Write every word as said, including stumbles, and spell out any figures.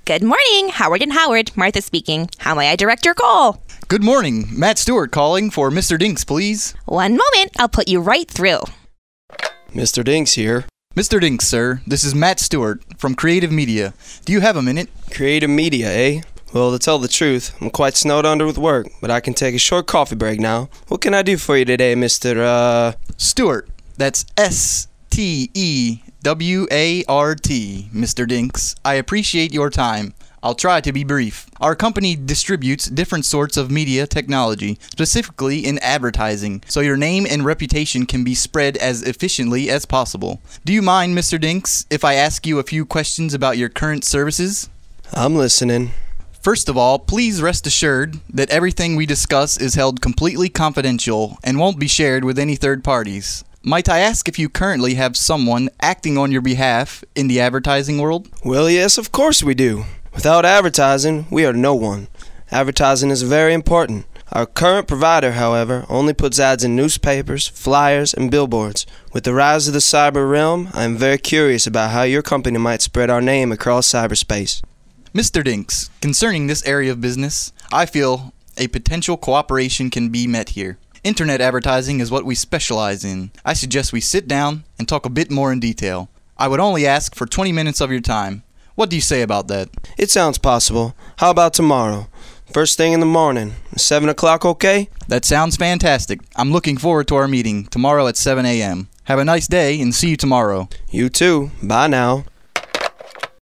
Good morning, Howard and Howard. Martha speaking. How may I direct your call? Good morning. Matt Stewart calling for Mister Dinks, please. One moment. I'll put you right through. Mister Dinks here. Mister Dinks, sir. This is Matt Stewart from Creative Media. Do you have a minute? Creative Media, eh? Well, to tell the truth, I'm quite snowed under with work, but I can take a short coffee break now. What can I do for you today, Mister Uh... Stewart. That's S T E W A R T, Mister Dinks. I appreciate your time. I'll try to be brief. Our company distributes different sorts of media technology, specifically in advertising, so your name and reputation can be spread as efficiently as possible. Do you mind, Mister Dinks, if I ask you a few questions about your current services? I'm listening. First of all, please rest assured that everything we discuss is held completely confidential and won't be shared with any third parties. Might I ask if you currently have someone acting on your behalf in the advertising world? Well, yes, of course we do. Without advertising, we are no one. Advertising is very important. Our current provider, however, only puts ads in newspapers, flyers, and billboards. With the rise of the cyber realm, I am very curious about how your company might spread our name across cyberspace. Mister Dinks, concerning this area of business, I feel a potential cooperation can be met here. Internet advertising is what we specialize in. I suggest we sit down and talk a bit more in detail. I would only ask for twenty minutes of your time. What do you say about that? It sounds possible. How about tomorrow? First thing in the morning. seven o'clock okay? That sounds fantastic. I'm looking forward to our meeting tomorrow at seven a.m. Have a nice day and see you tomorrow. You too. Bye now.